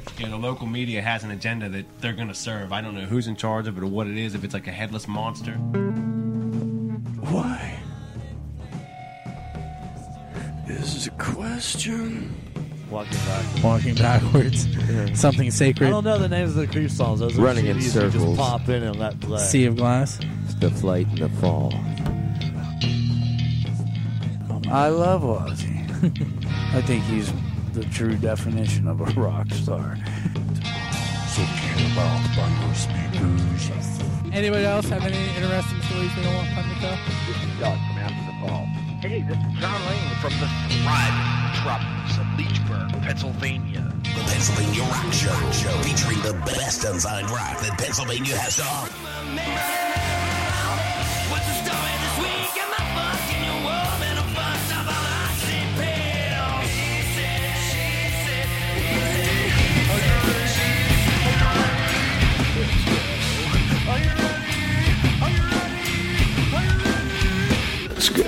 You know, the local media has an agenda that they're going to serve. I don't know who's in charge of it or what it is, if it's like a headless monster. Why? Is a question. Walking backwards. Yeah. Something sacred. I don't know the names of the creep songs. Those Running are in CDs circles. You just pop in and let play. Sea of Glass. The flight and the fall. I love Ozzy. I think he's the true definition of a rock star. So get about by your speakers. Anybody else have any interesting stories they don't want Pun to tell? This is Doug from After the Fall. Hey, this is John Lane from the thriving metropolis of Leechburg, Pennsylvania. The Pennsylvania Rock Show, featuring the best unsigned rock that Pennsylvania has to offer. What's the story this week? Am I fucking your woman? I'm fucked up on oxy pills. She said, Are you ready? Are you ready? Are you ready? Let's go.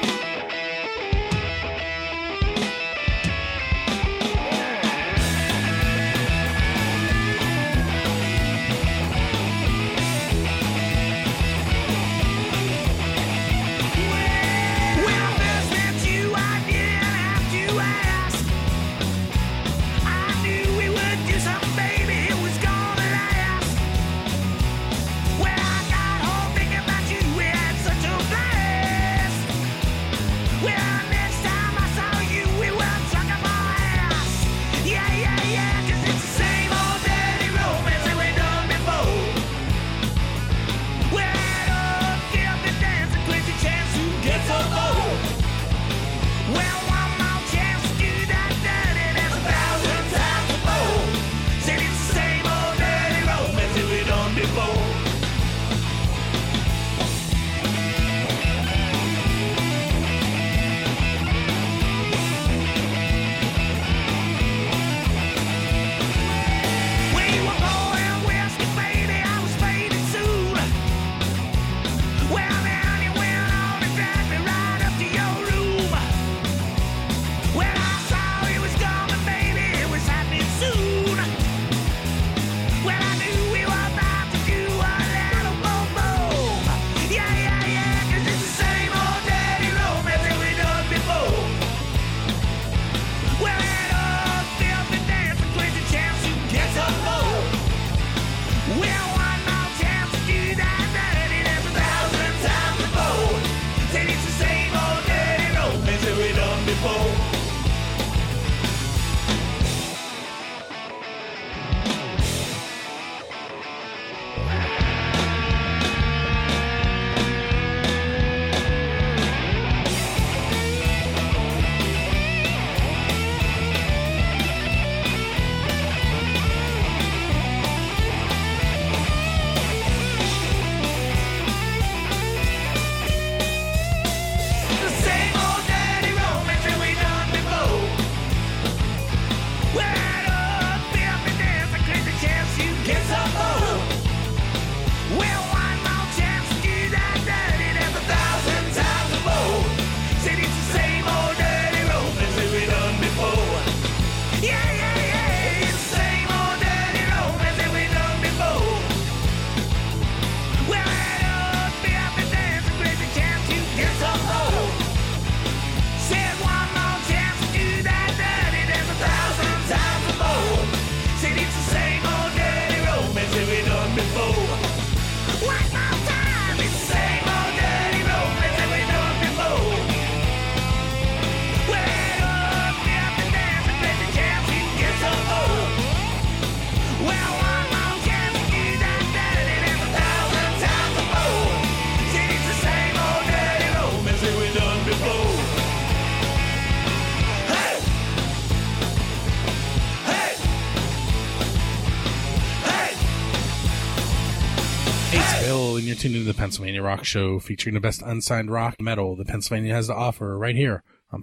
Bill, and you're tuned into the Pennsylvania Rock Show, featuring the best unsigned rock metal that Pennsylvania has to offer right here on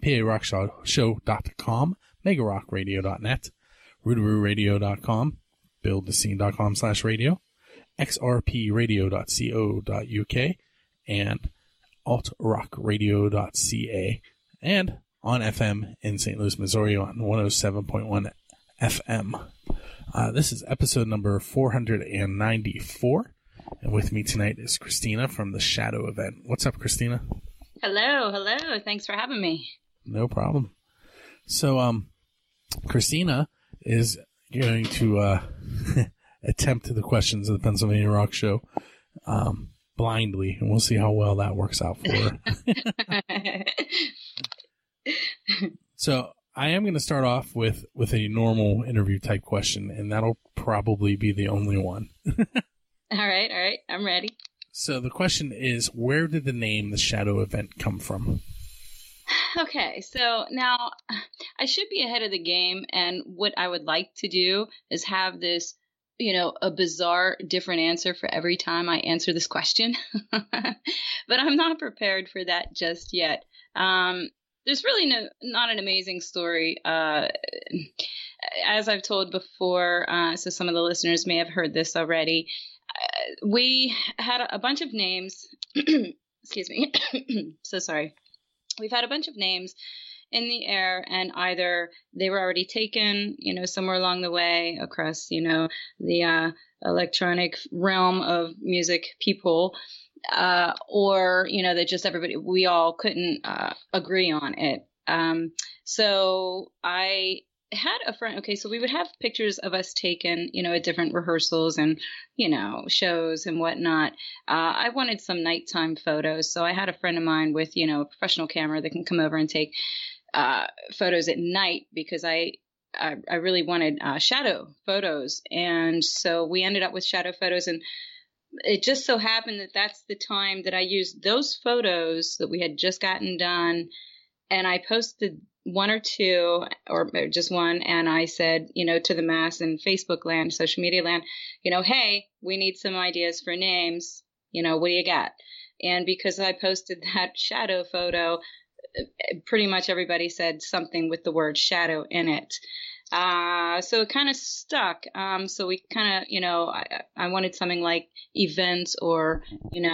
PARockShow.com, MegaRockRadio.net, RootarooRadio.com, BuildTheScene.com/radio, XRPRadio.co.uk, and AltRockRadio.ca, and on FM in St. Louis, Missouri on 107.1 FM. This is episode number 494. And with me tonight is Christina from the Shadow event. What's up, Christina? Hello. Thanks for having me. No problem. So, Christina is going to attempt the questions of the Pennsylvania Rock Show blindly, and we'll see how well that works out for her. So, I am going to start off with a normal interview type question, and that'll probably be the only one. All right. I'm ready. So the question is, where did the name The Shadow Event come from? Okay, so now I should be ahead of the game, and what I would like to do is have this, a bizarre different answer for every time I answer this question. But I'm not prepared for that just yet. There's really not an amazing story. As I've told before, so some of the listeners may have heard this already. We had a bunch of names. Excuse me. So sorry. We've had a bunch of names in the air, and either they were already taken, somewhere along the way across, the electronic realm of music people, or, that just we all couldn't agree on it. So I had a friend. Okay, so we would have pictures of us taken, at different rehearsals and, shows and whatnot. I wanted some nighttime photos. So I had a friend of mine with, a professional camera that can come over and take photos at night, because I really wanted shadow photos. And so we ended up with shadow photos, and it just so happened that that's the time that I used those photos that we had just gotten done. And I posted one or two, or just one, and I said, to the mass and Facebook land, social media land, hey, we need some ideas for names. What do you got? And because I posted that shadow photo, pretty much everybody said something with the word shadow in it. So it kind of stuck. So we kind of, I wanted something like events, or,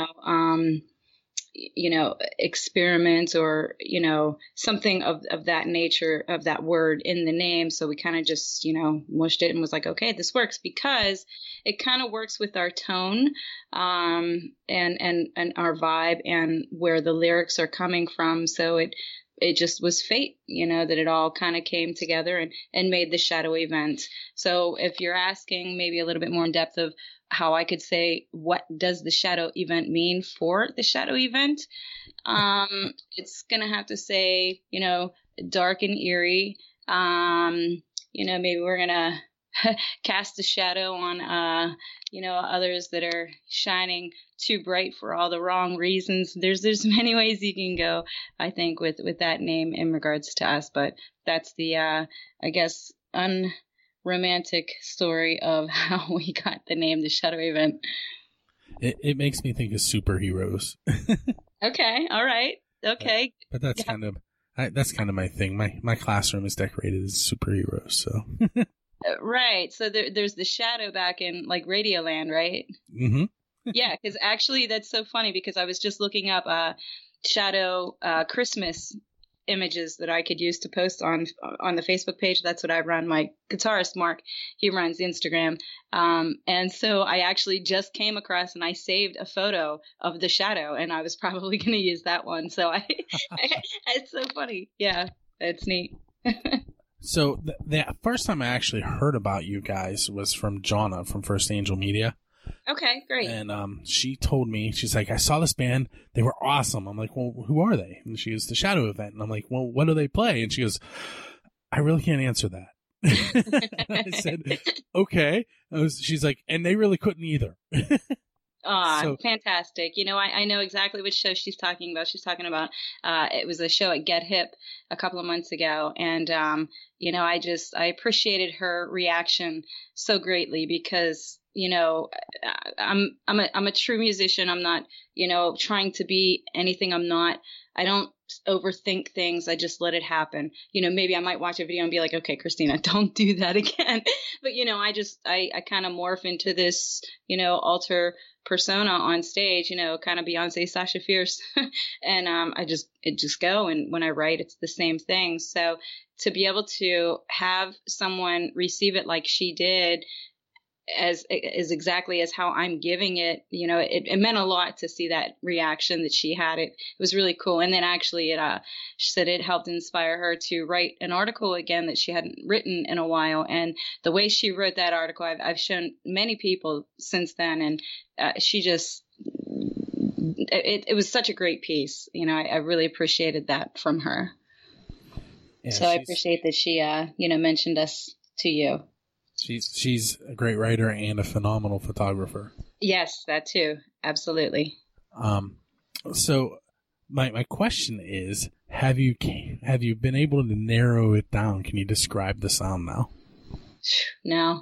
experiments, or, something of that nature, of that word in the name. So we kind of just, mushed it and was like, okay, this works, because it kind of works with our tone, and our vibe, and where the lyrics are coming from. So it just was fate, that it all kind of came together and made the Shadow event. So if you're asking maybe a little bit more in depth of how I could say, what does the Shadow event mean for the Shadow event? It's going to have to say, dark and eerie. Maybe we're going to cast a shadow on, others that are shining too bright for all the wrong reasons. There's many ways you can go, I think, with that name in regards to us, but that's the, I guess, unromantic story of how we got the name The Shadow Event. It makes me think of superheroes. Okay. All right. Okay. But that's kind of my thing. My classroom is decorated as superheroes, so. Right. So there's the shadow back in like Radioland, right? Mm-hmm. Yeah, because actually that's so funny, because I was just looking up shadow Christmas images that I could use to post on the Facebook page. That's what I run. My guitarist Mark, he runs Instagram, and so I actually just came across, and I saved a photo of the shadow, and I was probably going to use that one. So it's so funny. Yeah, it's neat. So the first time I actually heard about you guys was from Jonna from First Angel Media. Okay, great. And she told me, she's like, I saw this band. They were awesome. I'm like, well, who are they? And she goes, The Shadow Event. And I'm like, well, what do they play? And she goes, I really can't answer that. I said, okay. She's like, and they really couldn't either. Fantastic. I know exactly which show she's talking about. She's talking about, it was a show at Get Hip a couple of months ago. And, I appreciated her reaction so greatly, because, I'm a true musician. I'm not, trying to be anything I'm not. I don't overthink things. I just let it happen. Maybe I might watch a video and be like, okay, Christina, don't do that again. But, I kind of morph into this, alter persona on stage, kind of Beyonce, Sasha Fierce. And it just go. And when I write, it's the same thing. So to be able to have someone receive it like she did, as exactly as how I'm giving it, it meant a lot to see that reaction that she had. It was really cool. And then actually she said it helped inspire her to write an article again that she hadn't written in a while. And the way she wrote that article, I've shown many people since then. And she just, it was such a great piece. I really appreciated that from her. Yeah, so I appreciate that she, mentioned us to you. She's a great writer and a phenomenal photographer. Yes, that too. Absolutely. So my question is, have you been able to narrow it down? Can you describe the sound now? No.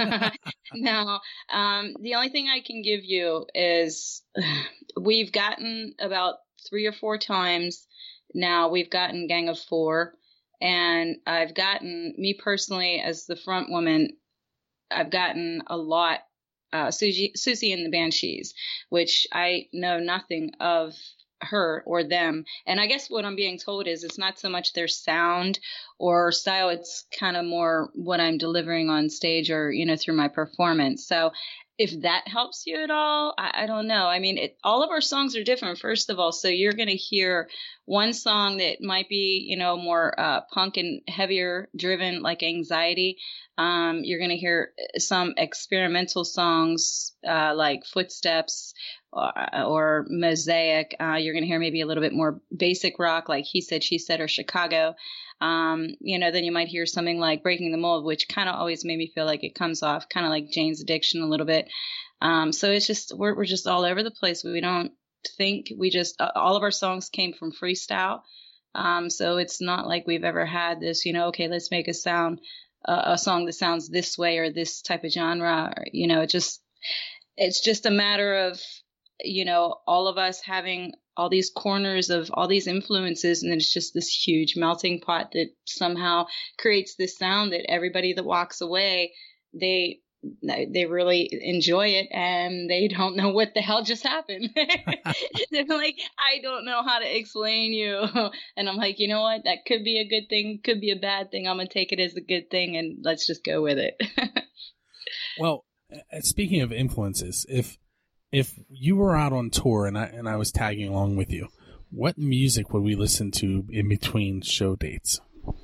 No. The only thing I can give you is we've gotten about 3 or 4 times now. We've gotten Gang of 4, and I've gotten, me personally as the front woman, I've gotten a lot, Susie and the Banshees, which I know nothing of her or them. And I guess what I'm being told is it's not so much their sound or style, it's kind of more what I'm delivering on stage or, through my performance. So if that helps you at all, I don't know. I mean, all of our songs are different, first of all. So you're going to hear one song that might be, more punk and heavier driven, like Anxiety. You're going to hear some experimental songs like Footsteps or Mosaic. You're going to hear maybe a little bit more basic rock like He Said, She Said or Chicago. Then you might hear something like Breaking the Mold, which kind of always made me feel like it comes off kind of like Jane's Addiction a little bit. So it's just, we're just all over the place. We don't think, all of our songs came from freestyle. So it's not like we've ever had this, okay, let's make a song that sounds this way or this type of genre. Or, it's just a matter of, all of us having all these corners of all these influences, and then it's just this huge melting pot that somehow creates this sound that everybody that walks away, they really enjoy it, and they don't know what the hell just happened. They're like, I don't know how to explain you. And I'm like, you know what? That could be a good thing, could be a bad thing. I'm going to take it as a good thing, and let's just go with it. Well, speaking of influences, if you were out on tour and I was tagging along with you, what music would we listen to in between show dates?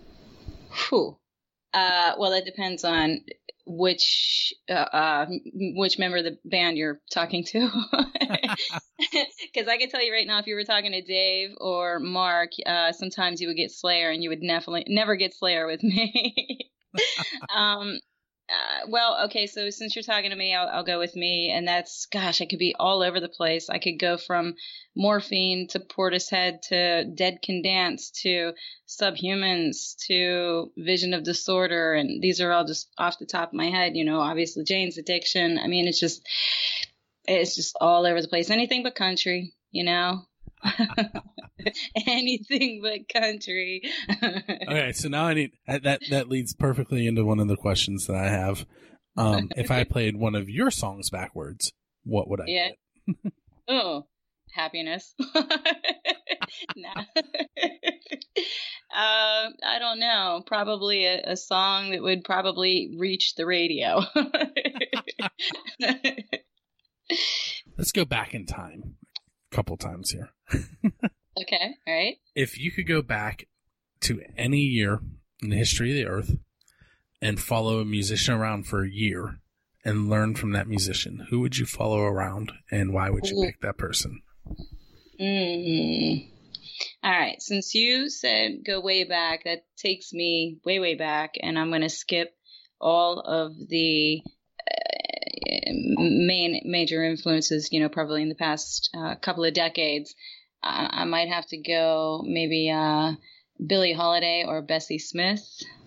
Well, that depends on which member of the band you're talking to. Because I can tell you right now, if you were talking to Dave or Mark, sometimes you would get Slayer, and you would never get Slayer with me. Well, okay, so since you're talking to me, I'll go with me, and that's, gosh, I could be all over the place. I could go from Morphine to Portishead to Dead Can Dance to Subhumans to Vision of Disorder, and these are all just off the top of my head, obviously Jane's Addiction. I mean, it's just all over the place. Anything but country, Anything but country. Okay, so now I need that leads perfectly into one of the questions that I have. If I played one of your songs backwards, what would I get? Oh, Happiness. Nah. I don't know. Probably a song that would probably reach the radio. Let's go back in time a couple times here. Okay, all right. If you could go back to any year in the history of the earth and follow a musician around for a year and learn from that musician, who would you follow around, and why would you pick that person? All right. Since you said go way back, that takes me way, way back, and I'm going to skip all of the major influences, probably in the past couple of decades. I might have to go maybe Billie Holiday or Bessie Smith.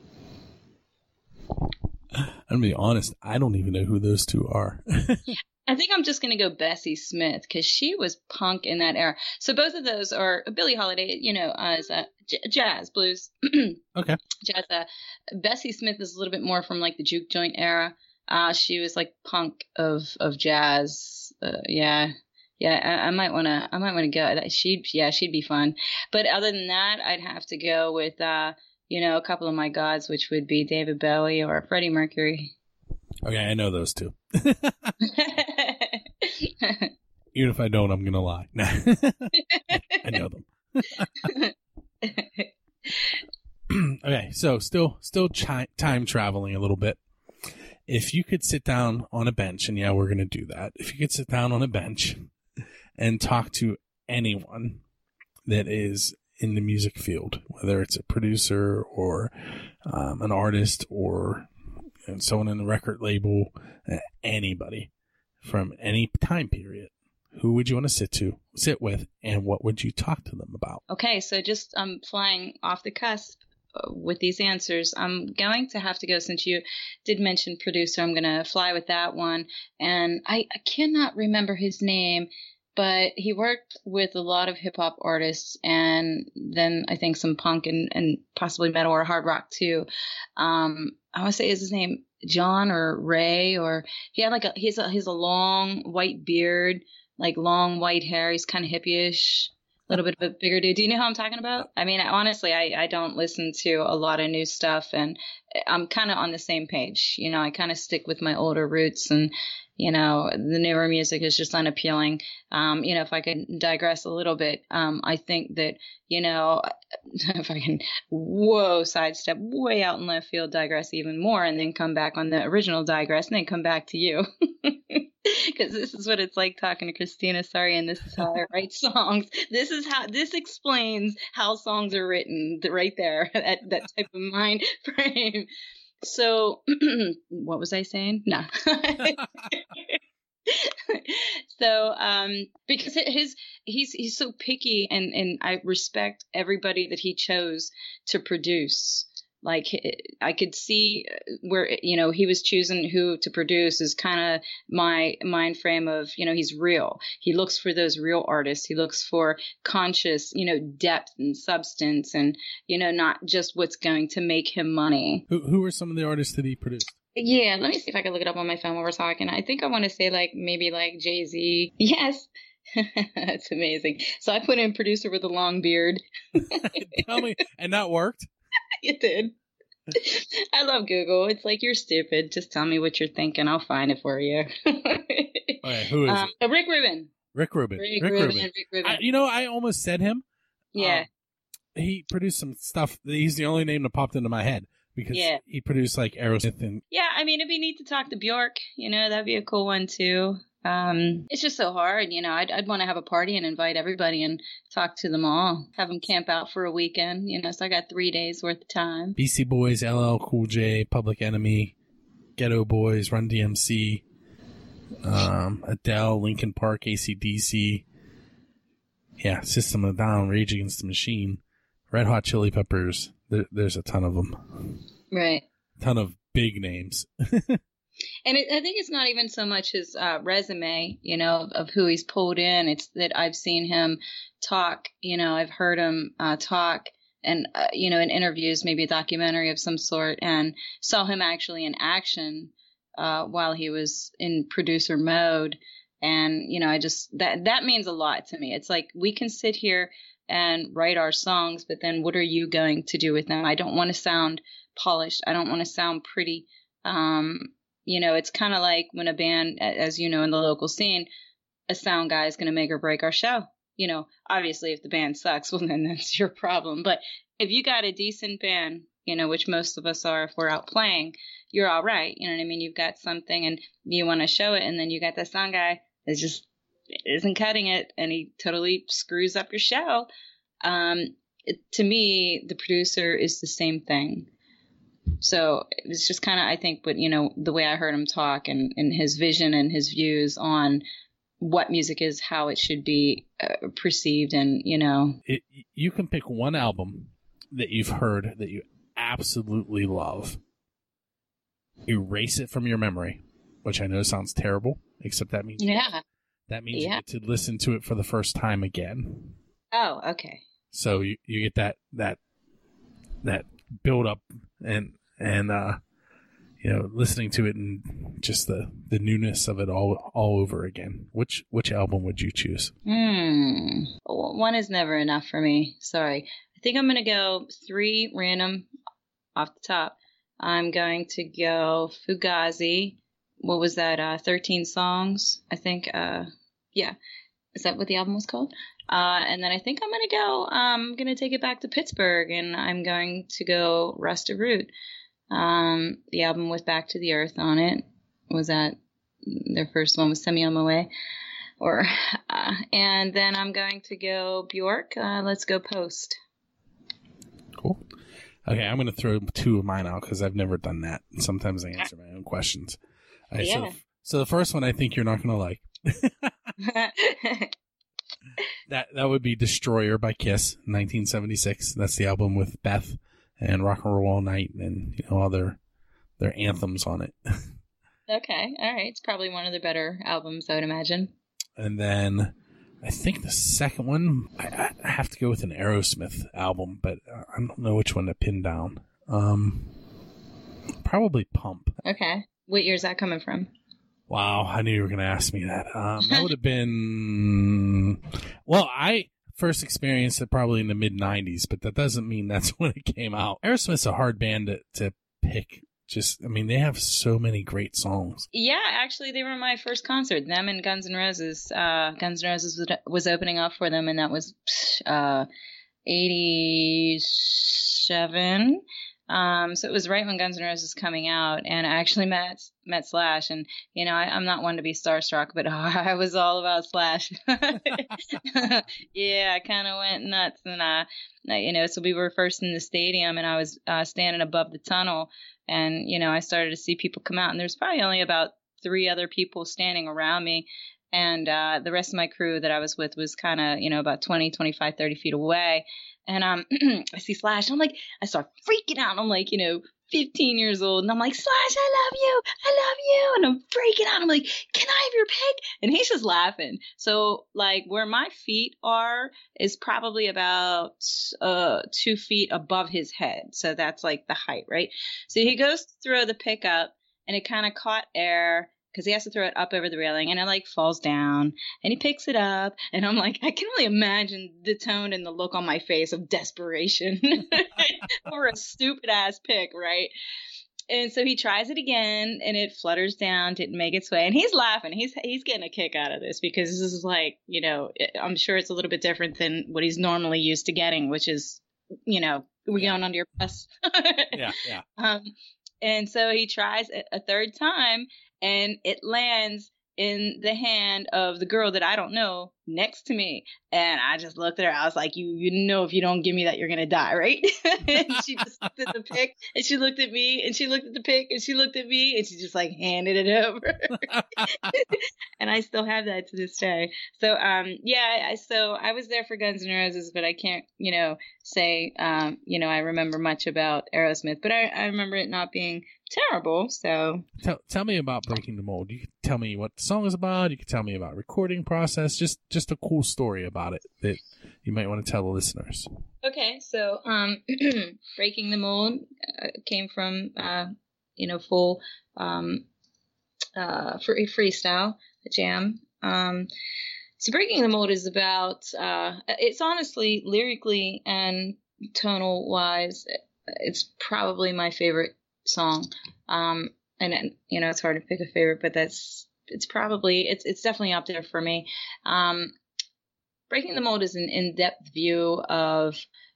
I'm going to be honest, I don't even know who those two are. I think I'm just going to go Bessie Smith because she was punk in that era. So both of those are Billie Holiday, is jazz, blues. Okay. Jazz. Bessie Smith is a little bit more from like the juke joint era. She was like punk of jazz. Yeah. I might want to go. She'd be fun. But other than that, I'd have to go with, a couple of my gods, which would be David Bowie or Freddie Mercury. Okay, I know those two. Even if I don't, I'm going to lie. I know them. Okay, so still time traveling a little bit. If you could sit down on a bench, and yeah, we're going to do that. If you could sit down on a bench and talk to anyone that is in the music field, whether it's a producer or an artist or someone in the record label, anybody from any time period, who would you want to sit with, and what would you talk to them about? Okay, so just flying off the cusp with these answers, I'm going to have to go, since you did mention producer, I'm going to fly with that one. And I cannot remember his name, but he worked with a lot of hip hop artists, and then I think some punk and possibly metal or hard rock too. I want to say, is his name John or Ray? Or he had he's a long white beard, like long white hair. He's kind of hippie-ish, a little bit of a bigger dude. Do you know who I'm talking about? I mean, honestly, I don't listen to a lot of new stuff, and I'm kind of on the same page. I kind of stick with my older roots, and the newer music is just unappealing. If I could digress a little bit, I think that, if I can, sidestep way out in left field, digress even more, and then come back on the original digress, and then come back to you. Because this is what it's like talking to Christina. Sorry, and this is how I write songs. This explains how songs are written right there, that type of mind frame. So, what was I saying? No. So, because he's so picky, and I respect everybody that he chose to produce. Like, I could see where, he was choosing who to produce is kind of my mind frame of, he's real. He looks for those real artists. He looks for conscious, depth and substance, and, not just what's going to make him money. Who are some of the artists that he produced? Yeah, let me see if I can look it up on my phone while we're talking. I think I want to say maybe Jay-Z. Yes. That's amazing. So I put in producer with a long beard. Tell me, and that worked? It did. I love Google. It's like, you're stupid. Just tell me what you're thinking. I'll find it for you. Okay, who is it? Rick Rubin. Rick Rubin. I almost said him. Yeah. He produced some stuff. He's the only name that popped into my head because he produced Aerosmith and. Yeah, I mean, it'd be neat to talk to Bjork. That'd be a cool one too. It's just so hard, I'd want to have a party and invite everybody and talk to them all, have them camp out for a weekend, so I got 3 days worth of time. BC Boys, LL Cool J, Public Enemy, Ghetto Boys, Run DMC, Adele, Linkin Park, AC/DC, System of a Down, Rage Against the Machine, Red Hot Chili Peppers. There's a ton of them. Right. A ton of big names. And I think it's not even so much his resume, of who he's pulled in. It's that I've seen him talk, I've heard him talk and, in interviews, maybe a documentary of some sort, and saw him actually in action while he was in producer mode. And, that means a lot to me. It's like, we can sit here and write our songs, but then what are you going to do with them? I don't want to sound polished. I don't want to sound pretty. It's kind of like when a band, as in the local scene, a sound guy is going to make or break our show. Obviously, if the band sucks, well, then that's your problem. But if you got a decent band, which most of us are if we're out playing, you're all right. You know what I mean? You've got something and you want to show it, and then you got that sound guy that just isn't cutting it, and he totally screws up your show. To me, the producer is the same thing. So it's just kind of, I think, but the way I heard him talk and his vision and his views on what music is, how it should be perceived, and you can pick one album that you've heard that you absolutely love, erase it from your memory, which I know sounds terrible, except that means you get to listen to it for the first time again. Oh, okay. So you get that build up and listening to it and just the newness of it all over again. Which album would you choose? One is never enough for me. Sorry. I think I'm going to go 3 random off the top. I'm going to go Fugazi. What was that? 13 songs, I think. Yeah. Is that what the album was called? And then I think I'm going to take it back to Pittsburgh, and I'm going to go Rusted Root. The album with Back to the Earth on it. Was that their first one was Send Me On My Way? And then I'm going to go Bjork. Let's go Post. Cool. Okay, I'm going to throw 2 of mine out because I've never done that. Sometimes I answer my own questions. Right, yeah. So the first one I think you're not going to like. That would be Destroyer by Kiss, 1976. That's the album with Beth and Rock and Roll All Night and all their anthems on it. Okay, all right. It's probably one of the better albums, I would imagine. And then I think the second one, I have to go with an Aerosmith album, but I don't know which one to pin down. Probably Pump. Okay. What year is that coming from? Wow, I knew you were going to ask me that. That would have been... Well, I first experienced it probably in the mid-'90s, but that doesn't mean that's when it came out. Aerosmith's a hard band to pick. They have so many great songs. Yeah, actually, they were my first concert. Them and Guns N' Roses. Guns N' Roses was opening up for them, and that was 87. So it was right when Guns N' Roses was coming out, and I actually met Slash, and I'm not one to be starstruck, but I was all about Slash. Yeah, I kind of went nuts, and so we were first in the stadium, and I was standing above the tunnel, and I started to see people come out, and there's probably only about 3 other people standing around me. And the rest of my crew that I was with was kind of, about 20, 25, 30 feet away. And I see Slash, and I start freaking out. I'm 15 years old, and I'm like, Slash, I love you. And I'm freaking out. I'm like, can I have your pic? And he's just laughing. So, where my feet are is probably about 2 feet above his head. So that's the height, right? So he goes to throw the pick up, and it kind of caught air, because he has to throw it up over the railing, and it falls down, and he picks it up, and I'm I can only imagine the tone and the look on my face of desperation for a stupid ass pick, right? And so he tries it again, and it flutters down, didn't make its way, and he's laughing. He's getting a kick out of this, because this is I'm sure it's a little bit different than what he's normally used to getting, which is, we going under your bus. Yeah. And so he tries a third time, and it lands in the hand of the girl that I don't know next to me. And I just looked at her. I was like, if you don't give me that, you're going to die, right? And she just looked at the pic, and she looked at me, and she looked at the pic, and she looked at me, and she just handed it over. And I still have that to this day. So, so I was there for Guns N' Roses, but I can't, say, I remember much about Aerosmith, but I remember it not being terrible. So tell me about Breaking the Mold. You can tell me what the song is about. You can tell me about recording process. Just a cool story about it that you might want to tell the listeners. Okay, so Breaking the Mold came from full freestyle jam. So Breaking the Mold is about it's honestly lyrically and tonal wise, it's probably my favorite song. And it's hard to pick a favorite, but it's definitely up there for me. Breaking the Mold is an in-depth view of,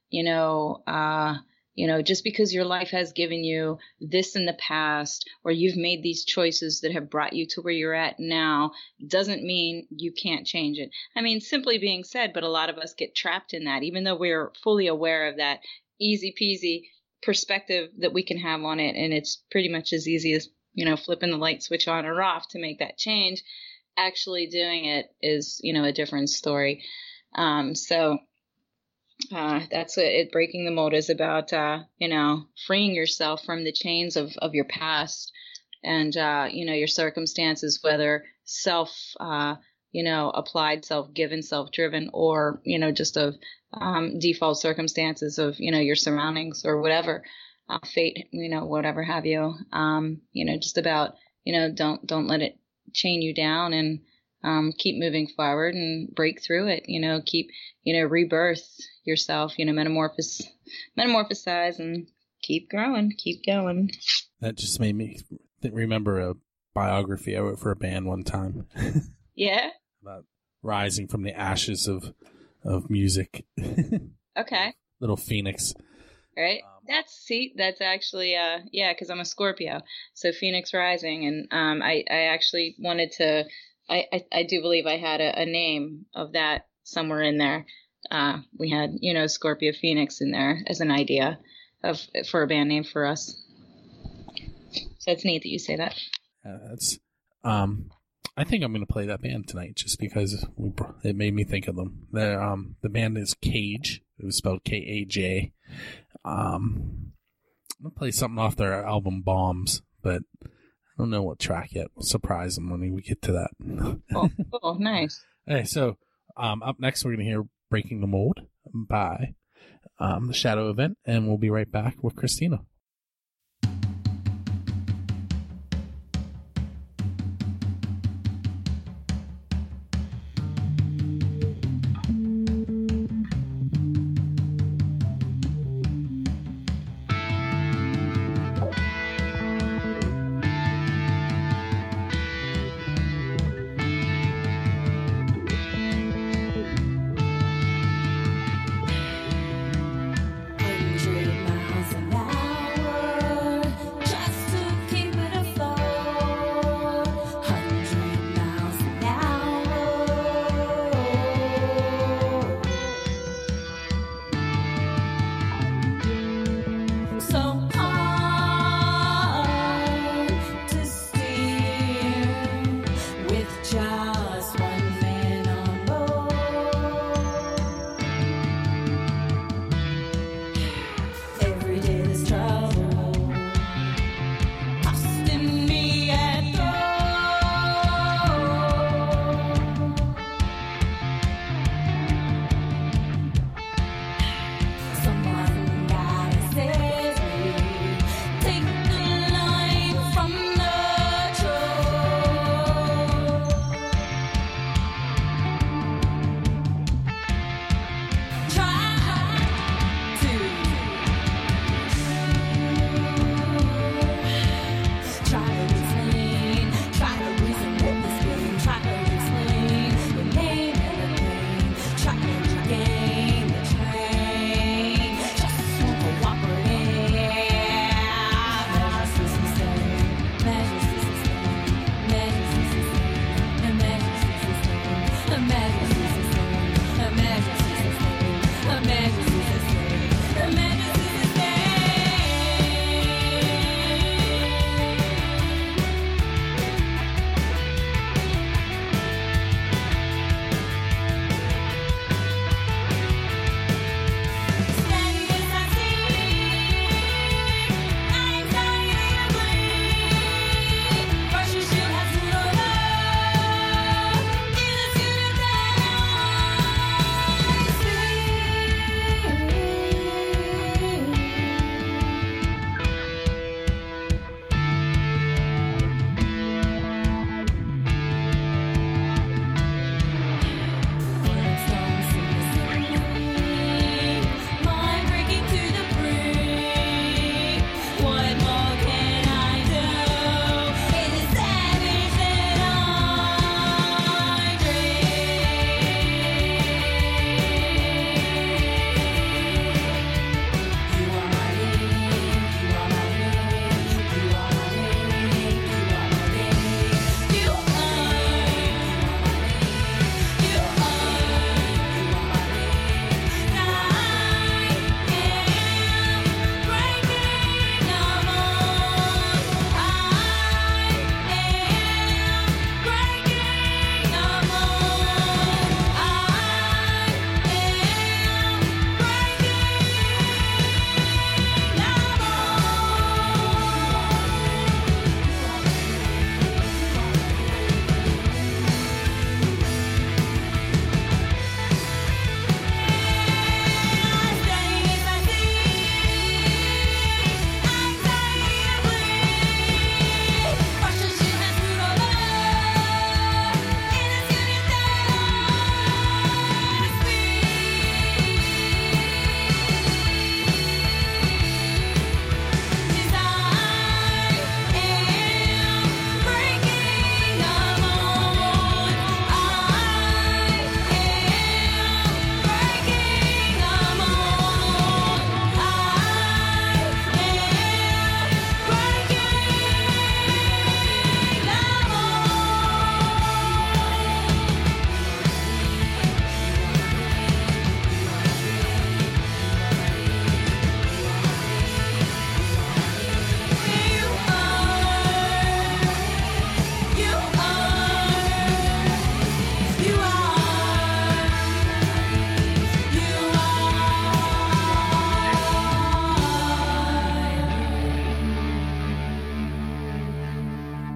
just because your life has given you this in the past, or you've made these choices that have brought you to where you're at now, doesn't mean you can't change it. I mean, simply being said, but a lot of us get trapped in that, even though we're fully aware of that easy peasy perspective that we can have on it. And it's pretty much as easy as, flipping the light switch on or off to make that change. Actually doing it is, a different story. So that's what Breaking the Mold is about, freeing yourself from the chains of your past and, your circumstances, whether applied, self-given, self-driven, or, just of default circumstances of, your surroundings or whatever. fate, whatever have you. Just about, don't let it chain you down, and keep moving forward and break through it. Keep, rebirth yourself. Metamorphosize and keep growing, keep going. That just made me remember a biography I wrote for a band one time. Yeah. About rising from the ashes of music. Okay. Little phoenix. Right. That's actually, because I'm a Scorpio. So Phoenix Rising. And I actually wanted to, I do believe I had a name of that somewhere in there. We had, Scorpio Phoenix in there as an idea for a band name for us. So it's neat that you say that. That's, I think I'm going to play that band tonight just because it made me think of them. The band is Cage. It was spelled Kaj. I'm going to play something off their album Bombs, but I don't know what track yet. We'll surprise them when we get to that. Oh, nice. Okay, so up next we're going to hear Breaking the Mold by the Shadow Event, and we'll be right back with Christina. Miles an hour.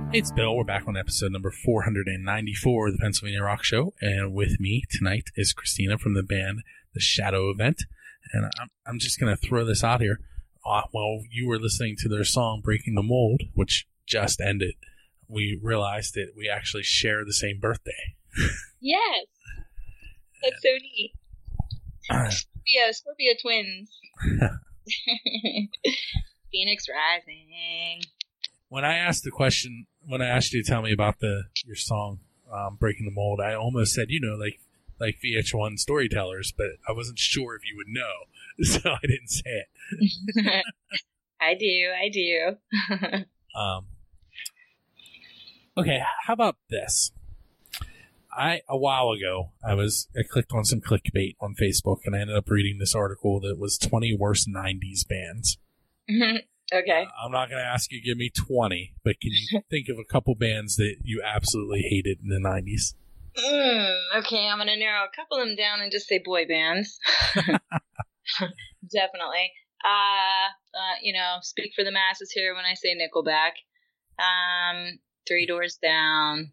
It's Bill. We're back on episode number 494 of the Pennsylvania Rock Show, and with me tonight is Christina from the band The Shadow Event. And I'm just going to throw this out here. While you were listening to their song Breaking the Mold, which just ended, we realized that we actually share the same birthday. Yes. That's so neat. Scorpio twins. Phoenix rising. When I asked you to tell me about your song, Breaking the Mold, I almost said, like VH1 storytellers, but I wasn't sure if you would know, so I didn't say it. I do. Okay, how about this? A while ago, I clicked on some clickbait on Facebook, and I ended up reading this article that was 20 worst 90s bands. Okay. I'm not going to ask you to give me 20, but can you think of a couple bands that you absolutely hated in the 90s? Okay, I'm going to narrow a couple of them down and just say boy bands. Definitely. Speak for the masses here when I say Nickelback. Three Doors Down.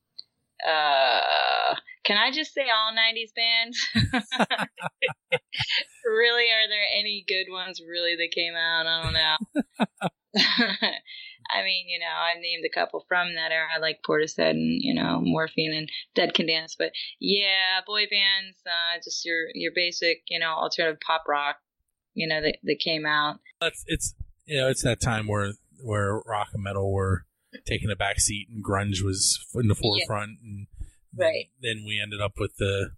Can I just say all 90s bands? Really, are there any good ones really that came out? I don't know. I mean, I've named a couple from that era, like Portishead and, Morphine and Dead Can Dance. But yeah, boy bands, just your basic, alternative pop rock, that came out. It's that time where rock and metal were taking a back seat and grunge was in the forefront. Yeah. And then we ended up with the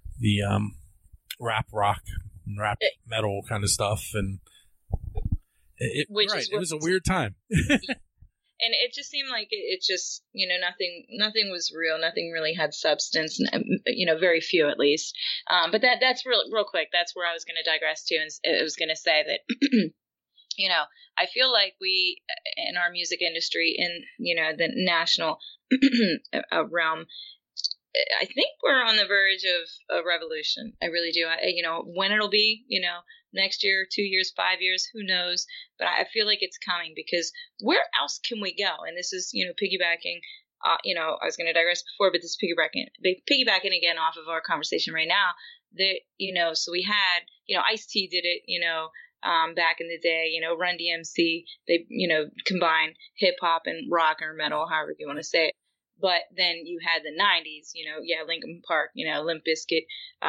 rap rock and rap metal kind of stuff. And it was a weird time. And it just seemed like it just, nothing was real. Nothing really had substance, very few at least. But that's real quick. That's where I was going to digress to. And I was going to say that, I feel like we, in our music industry, in, the national realm, I think we're on the verge of a revolution. I really do. When it'll be, next year, 2 years, 5 years, who knows? But I feel like it's coming, because where else can we go? And this is, piggybacking, I was going to digress before, but this is piggybacking again off of our conversation right now, that, so we had, Ice-T did it, back in the day, Run DMC, they, combined hip hop and rock or metal, however you want to say it. But then you had the 90s, Linkin Park, Limp Bizkit,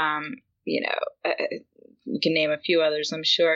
we can name a few others, I'm sure.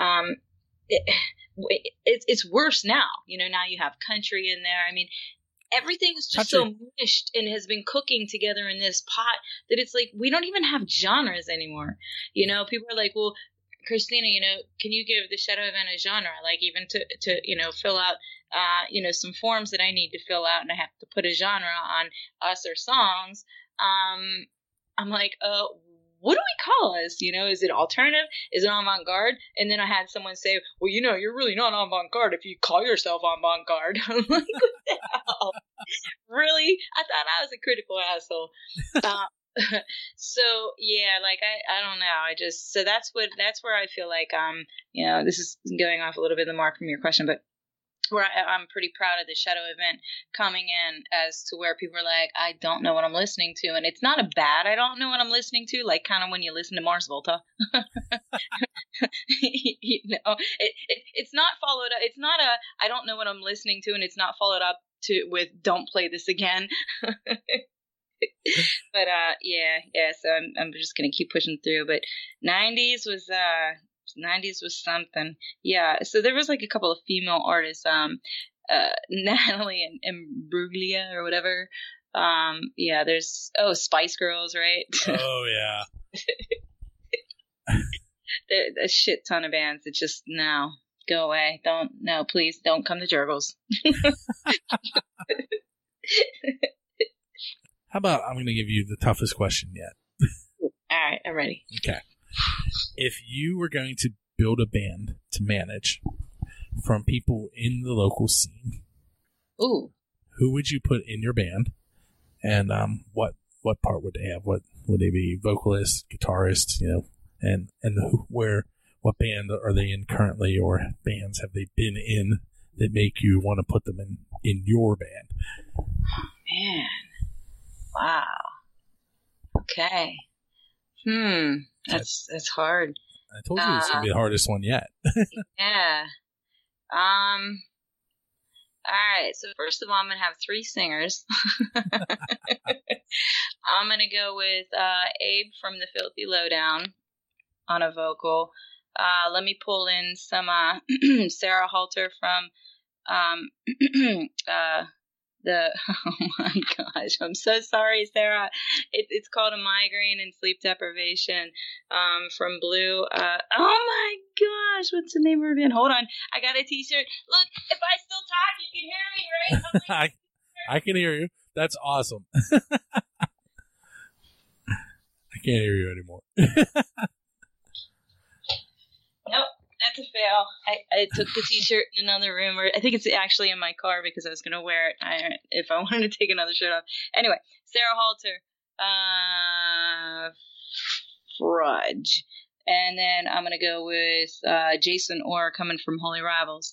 It's worse now. Now you have country in there. I mean, everything is just so mushed and has been cooking together in this pot that it's like we don't even have genres anymore. People are like, well, Christina, can you give the Shadow Event a genre? Like, even to fill out, some forms that I need to fill out, and I have to put a genre on us or songs. I'm like, what do we call us? Is it alternative? Is it avant-garde? And then I had someone say, well, you're really not avant-garde if you call yourself avant-garde. I'm like, what the hell? Really? I thought I was a critical asshole. So yeah, like I don't know. So that's where I feel like this is going off a little bit of the mark from your question, but where I'm pretty proud of the Shadow Event coming in as to where people are like, I don't know what I'm listening to, and it's not a bad I don't know what I'm listening to, like kind of when you listen to Mars Volta. It's not followed up. It's not a I don't know what I'm listening to, and it's not followed up with don't play this again. But yeah. So I'm just gonna keep pushing through. But 90s was something. Yeah. So there was like a couple of female artists, Natalie and Bruglia or whatever. Yeah. There's Spice Girls, right? Oh yeah. There's a shit ton of bands that just go away. Please don't come to Jurgles. How about I'm going to give you the toughest question yet? All right, I'm ready. Okay. If you were going to build a band to manage from people in the local scene, ooh, who would you put in your band, and what part would they have? What would they be? Vocalist, guitarist, and what band are they in currently, or bands have they been in that make you want to put them in your band? Man. Wow. Okay. That's hard. I told you it's going to be the hardest one yet. Yeah. All right. So first of all, I'm going to have 3 singers. I'm going to go with Abe from the Filthy Lowdown on a vocal. Let me pull in some Sarah Halter from oh my gosh, I'm so sorry, Sarah. It's called A Migraine and Sleep Deprivation from Blue. Oh my gosh, what's the name of her band? Hold on, I got a t-shirt. Look, if I still talk, you can hear me, right? I can hear you. That's awesome. I can't hear you anymore. Nope. That's a fail. I took the t-shirt in another room, or I think it's actually in my car because I was going to wear it if I wanted to take another shirt off. Anyway, Sarah Halter, Fudge. And then I'm going to go with Jason Orr coming from Holy Rivals.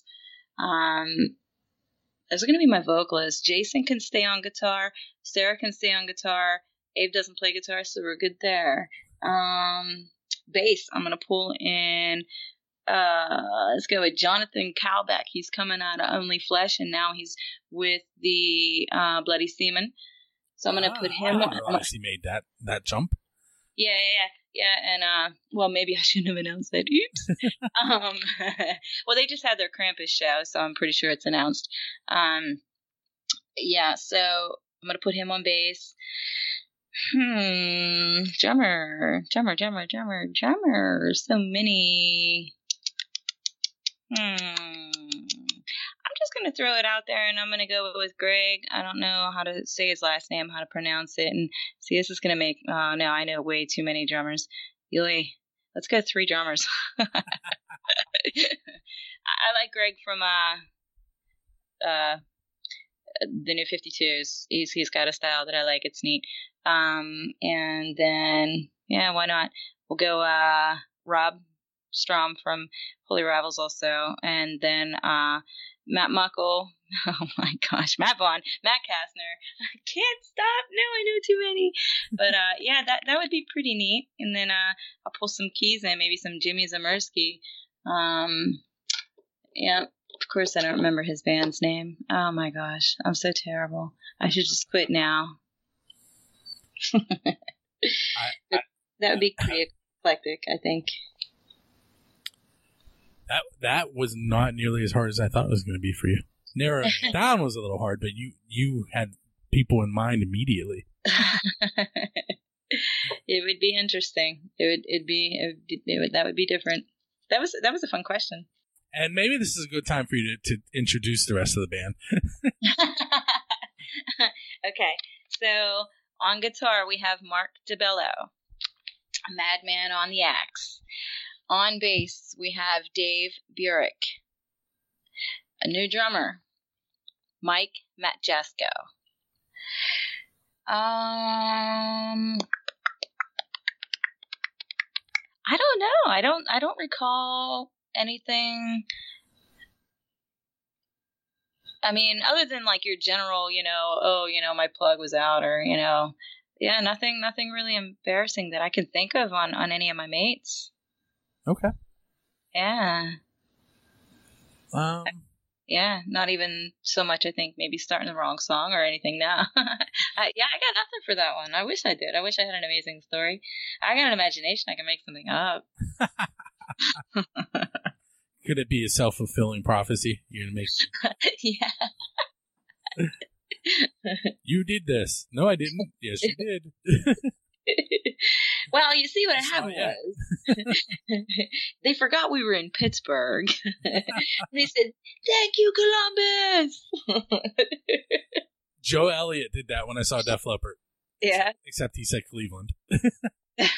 Those are going to be my vocalists. Jason can stay on guitar. Sarah can stay on guitar. Abe doesn't play guitar, so we're good there. Bass, I'm going to pull in... let's go with Jonathan Kalbeck. He's coming out of Only Flesh, and now he's with the Bloody Seaman. So I'm going to put him on. I didn't realize he made that jump. Yeah. And well, maybe I shouldn't have announced that. Oops. Well, they just had their Krampus show, so I'm pretty sure it's announced. Yeah. So I'm going to put him on bass. Drummer. So many. I'm just going to throw it out there, and I'm going to go with Greg. I don't know how to say his last name, how to pronounce it. And see, this is going to make, no, I know way too many drummers. Yuli, let's go 3 drummers. I like Greg from the New 52s. He's got a style that I like. It's neat. And then, yeah, why not? We'll go Rob Strom from Holy Rivals also, and then Matt Muckle. Oh my gosh, Matt Vaughn, Matt Kastner. I can't stop. No, I know too many. But yeah, that would be pretty neat. And then I'll pull some keys in, maybe some Jimmy Zamersky. Yeah, of course I don't remember his band's name. Oh my gosh, I'm so terrible. I should just quit now. That would be pretty eclectic, I think. That was not nearly as hard as I thought it was going to be for you. Narrowing it down was a little hard, but you had people in mind immediately. It would be interesting. That would be different. That was a fun question. And maybe this is a good time for you to introduce the rest of the band. Okay, so on guitar we have Mark DeBello, Madman on the axe. On bass, we have Dave Burek. A new drummer, Mike Matjasko. I don't know. I don't recall anything. I mean, other than like your general, my plug was out, or yeah, nothing really embarrassing that I can think of on any of my mates. Okay. Yeah. Yeah, not even so much, I think, maybe starting the wrong song or anything. No. I got nothing for that one. I wish I did. I wish I had an amazing story. I got an imagination. I can make something up. Could it be a self-fulfilling prophecy? You're going to make... Yeah. You did this. No, I didn't. Yes, you did. Well, you see what happened was they forgot we were in Pittsburgh. They said, "Thank you, Columbus." Joe Elliott did that when I saw Def Leppard. Yeah. Except he said Cleveland. I can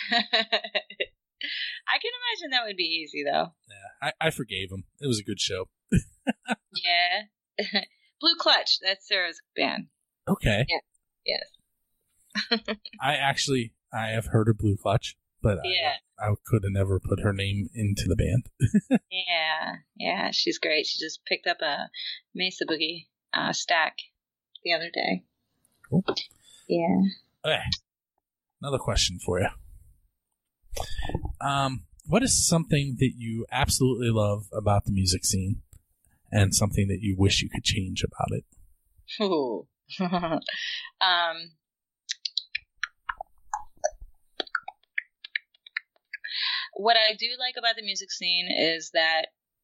imagine that would be easy, though. Yeah, I forgave him. It was a good show. Yeah. Blue Clutch. That's Sarah's band. Okay. Yeah. Yes. I have heard of Blue Clutch. but Yeah. I could have never put her name into the band. Yeah, she's great. She just picked up a Mesa Boogie stack the other day. Cool. Yeah. Okay. Another question for you. What is something that you absolutely love about the music scene and something that you wish you could change about it? Ooh. What I do like about the music scene is that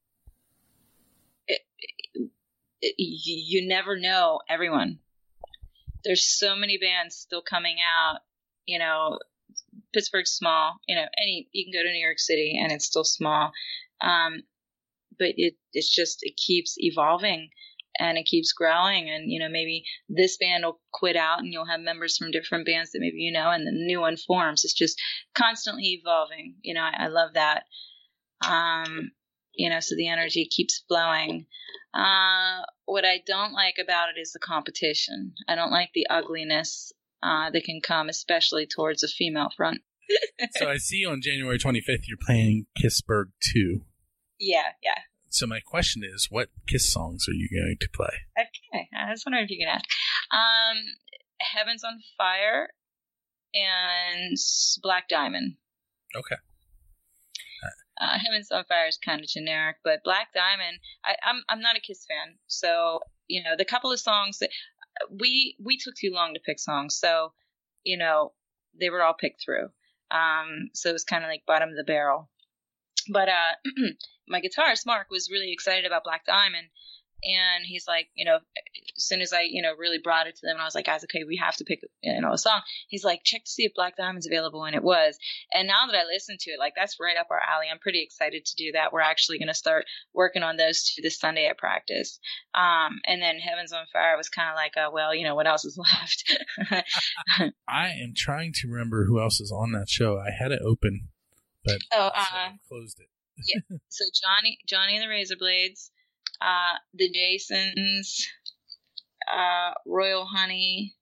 you never know everyone. There's so many bands still coming out. You know, Pittsburgh's small. You know, you can go to New York City and it's still small. But it keeps evolving and it keeps growing. And, you know, maybe this band will quit out and you'll have members from different bands that maybe you know, and the new one forms. It's just constantly evolving. You know, I love that. You know, so the energy keeps flowing. What I don't like about it is the competition. I don't like the ugliness that can come, especially towards a female front. So I see on January 25th you're playing Kissburg 2. Yeah. So my question is, what Kiss songs are you going to play? Okay, I was wondering if you could ask. Heaven's on Fire and Black Diamond. Okay. Heaven's on Fire is kind of generic, but Black Diamond, I'm not a Kiss fan, so you know the couple of songs that we took too long to pick songs, so you know they were all picked through. So it was kind of like bottom of the barrel. But my guitarist Mark was really excited about Black Diamond, and he's like, you know, as soon as I, you know, really brought it to them, and I was like, guys, okay, we have to pick, you know, a song. He's like, check to see if Black Diamond's available, and it was. And now that I listen to it, like that's right up our alley. I'm pretty excited to do that. We're actually going to start working on those two this Sunday at practice. And then Heaven's on Fire was kind of like, well, you know, what else is left? I am trying to remember who else is on that show. I had it open, but closed it. Yeah. So Johnny and the Razorblades, the Jasons, Royal Honey.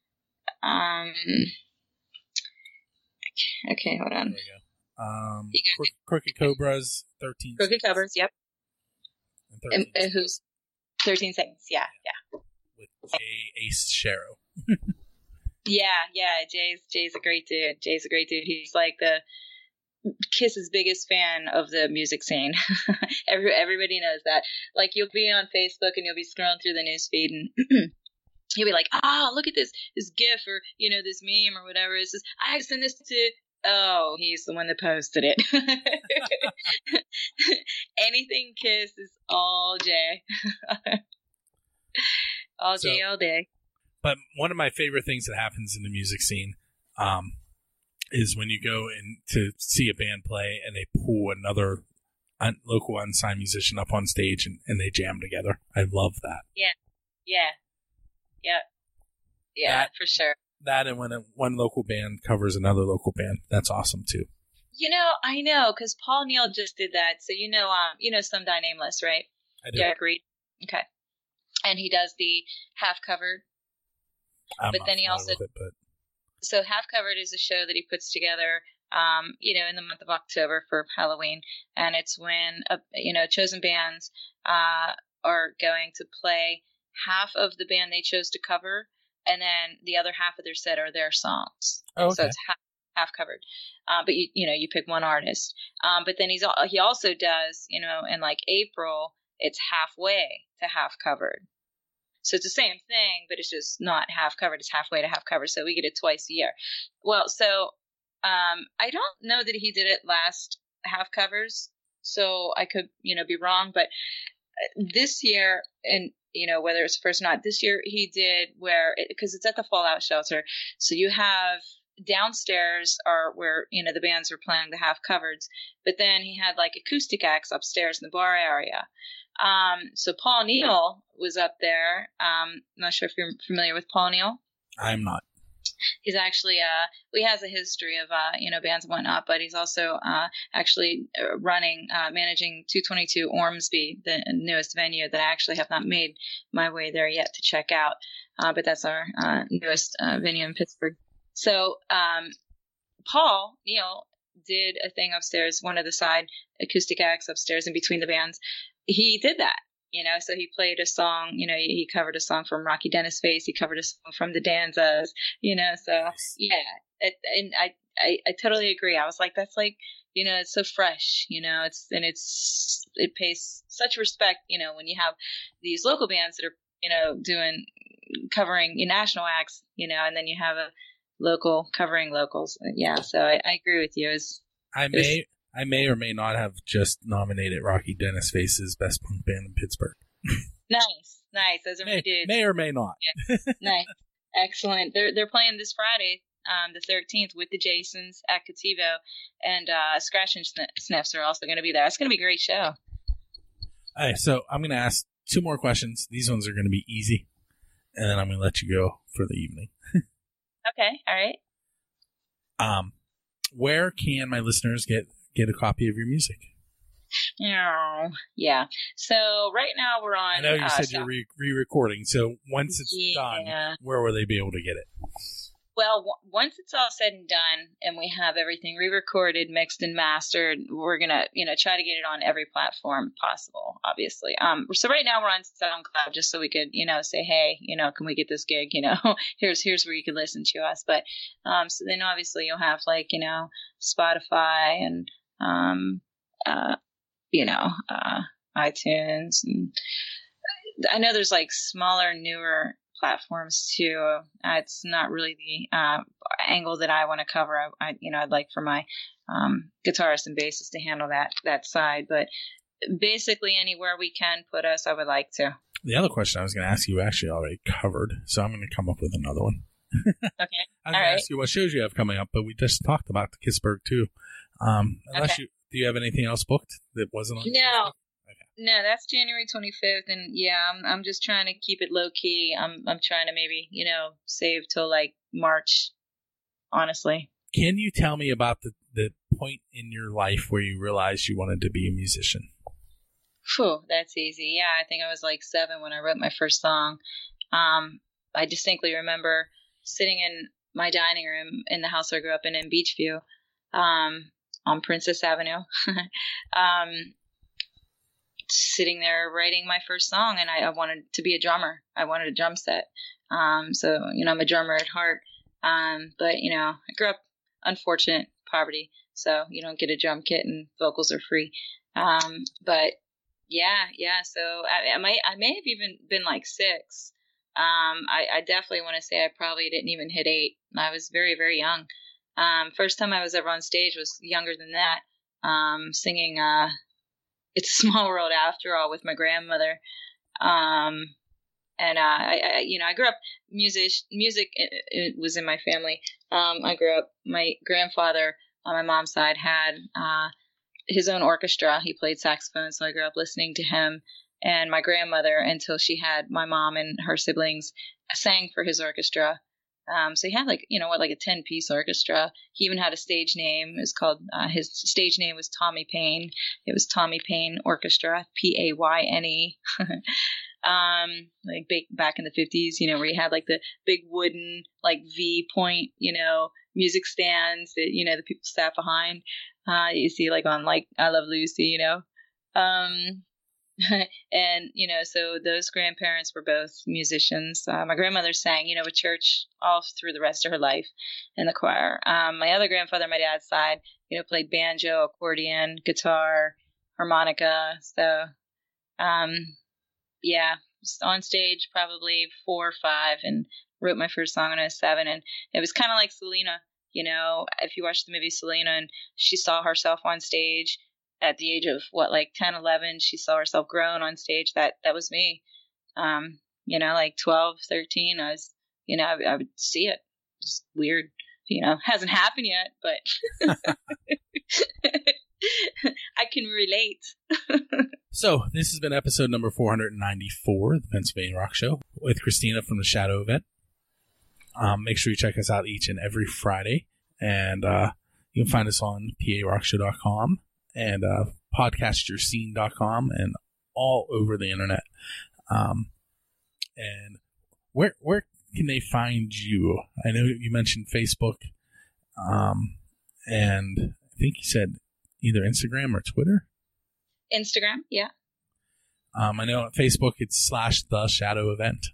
Okay, hold on. There we go. Crooked Cobras, 13. Crooked Cobras, yep. And who's 13 Seconds? Yeah. With Jay Ace Sharrow. Yeah. Jay's a great dude. He's like the Kiss's biggest fan of the music scene. Everybody knows that. Like you'll be on Facebook and you'll be scrolling through the news feed and you'll be like, look at this GIF or you know this meme or whatever. It's just, I sent this to. Oh, he's the one that posted it. Anything Kiss is all Jay. Jay all day. But one of my favorite things that happens in the music scene is when you go in to see a band play and they pull another local unsigned musician up on stage and they jam together. I love that. Yeah, for sure. That and when one local band covers another local band, that's awesome too. You know, I know, because Paul Neal just did that. So you know, Some Die Nameless, right? I do. Derek Reed. Okay. And he does the Half Covered. But then he also So Half Covered is a show that he puts together, in the month of October for Halloween, and it's when chosen bands are going to play half of the band they chose to cover, and then the other half of their set are their songs. Oh, okay. So it's half covered, but you pick one artist. But then he also does in like April, it's halfway to half covered. So it's the same thing, but it's just not half covered. It's halfway to half covered. So we get it twice a year. Well, so I don't know that he did it last half covers, so I could, be wrong. But this year, and whether it's first or not, this year he did because it's at the Fallout Shelter. So you have downstairs are where the bands were playing the half covereds, but then he had like acoustic acts upstairs in the bar area. So Paul Neal was up there. I'm not sure if you're familiar with Paul Neal. I'm not. He's actually, he has a history of, bands and whatnot, but he's also, actually managing 222 Ormsby, the newest venue that I actually have not made my way there yet to check out. But that's our, newest, venue in Pittsburgh. So, Paul Neal did a thing upstairs, one of the side acoustic acts upstairs in between the bands, he did that. So he played a song, he covered a song from Rocky Dennis Face. He covered a song from the Danzas, so yeah. And I totally agree. I was like, that's like, it's so fresh, it pays such respect, when you have these local bands that are, covering national acts, and then you have a local covering locals. Yeah. So I agree with you. I may or may not have just nominated Rocky Dennis Face as best punk band in Pittsburgh. Nice. Those are my dudes. May or may not. Yeah. Nice, excellent. They're playing this Friday, the 13th, with the Jasons at Cativo, and Scratch and Sniffs are also going to be there. It's going to be a great show. All right, so I'm going to ask 2 more questions. These ones are going to be easy, and then I'm going to let you go for the evening. Okay. All right. Where can my listeners get a copy of your music? Oh, yeah. So right now we're on. I know you said you're re-recording. So once it's done, where will they be able to get it? Well, once it's all said and done, and we have everything re-recorded, mixed, and mastered, we're gonna, try to get it on every platform possible. Obviously. So right now we're on SoundCloud, just so we could, say, hey, can we get this gig? Here's where you can listen to us. But so then obviously you'll have like, Spotify and iTunes, and I know there's like smaller, newer platforms too. It's not really the angle that I want to cover. I'd like for my guitarist and bassist to handle that side, but basically anywhere we can put us, I would like to. The other question I was going to ask you actually already covered, so I'm going to come up with another one. Okay. I was going to ask you what shows you have coming up, but we just talked about the Pittsburgh too. Do you have anything else booked that wasn't on? No. Okay. No, that's January 25th, and yeah, I'm just trying to keep it low key. I'm trying to maybe save till like March. Honestly. Can you tell me about the point in your life where you realized you wanted to be a musician? Phew, that's easy. Yeah, I think I was like 7 when I wrote my first song. I distinctly remember sitting in my dining room in the house I grew up in Beachview, on Princess Avenue, sitting there writing my first song, and I wanted to be a drummer. I wanted a drum set. So, I'm a drummer at heart. But, I grew up unfortunate poverty, so you don't get a drum kit and vocals are free. But yeah. So I may have even been like 6. I definitely want to say I probably didn't even hit 8. I was very, very young. First time I was ever on stage was younger than that, singing It's a Small World After All with my grandmother. And I grew up music it was in my family. I grew up, my grandfather on my mom's side had his own orchestra. He played saxophone, so I grew up listening to him. And my grandmother, until she had my mom and her siblings, sang for his orchestra. So he had like a 10-piece orchestra. He even had a stage name. It was called, his stage name was Tommy Payne. It was Tommy Payne Orchestra, Payne. Like back in the 50s, where you had like the big wooden, like V point, music stands that, the people sat behind. You see like on like I Love Lucy, and, so those grandparents were both musicians. My grandmother sang, at church all through the rest of her life in the choir. My other grandfather, my dad's side, played banjo, accordion, guitar, harmonica. So, just on stage probably 4 or 5 and wrote my first song when I was 7. And it was kind of like Selena, if you watch the movie Selena and she saw herself on stage at the age of 10, 11, she saw herself grown on stage. That was me. Like 12, 13, I was, I would see it. It's weird, hasn't happened yet, but I can relate. So this has been episode number 494 of the Pennsylvania Rock Show with Christina from the Shadow event. Make sure you check us out each and every Friday, and you can find us on PARockShow.com and podcastyourscene.com and all over the internet. And where can they find you? I know you mentioned Facebook, and think you said either Instagram or Twitter. Instagram, yeah. I know on Facebook it's /The Shadow Event.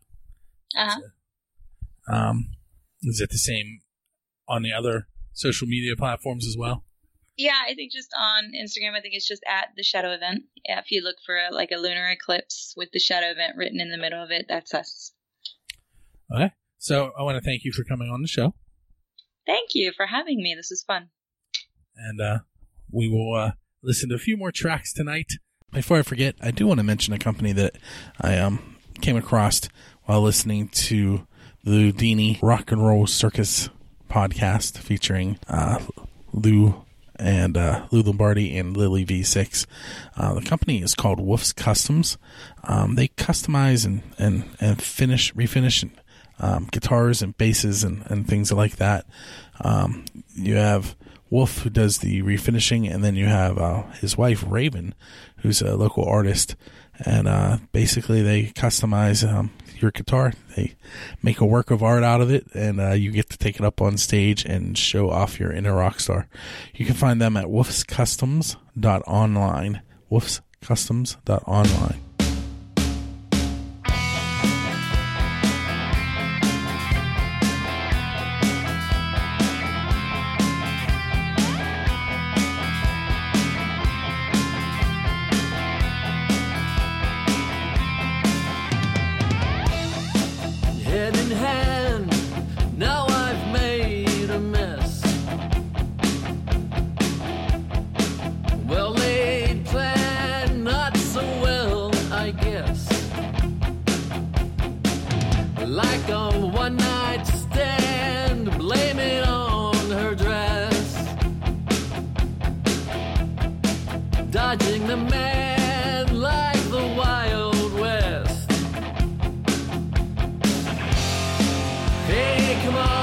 Is it the same on the other social media platforms as well? Yeah, I think just on Instagram, I think it's just @The Shadow Event. Yeah, if you look for a lunar eclipse with The Shadow Event written in the middle of it, that's us. Okay. So I want to thank you for coming on the show. Thank you for having me. This was fun. And we will listen to a few more tracks tonight. Before I forget, I do want to mention a company that I came across while listening to the Houdini Rock and Roll Circus podcast featuring Lou Lombardi and Lily V6. The company is called Wolf's Customs. They customize and refinish guitars and basses and things like that. You have Wolf, who does the refinishing, and then you have his wife Raven, who's a local artist, and basically they customize your guitar. They make a work of art out of it, and you get to take it up on stage and show off your inner rock star. You can find them at wolfscustoms.online. wolfscustoms.online. Dodging the man like the Wild West. Hey, come on.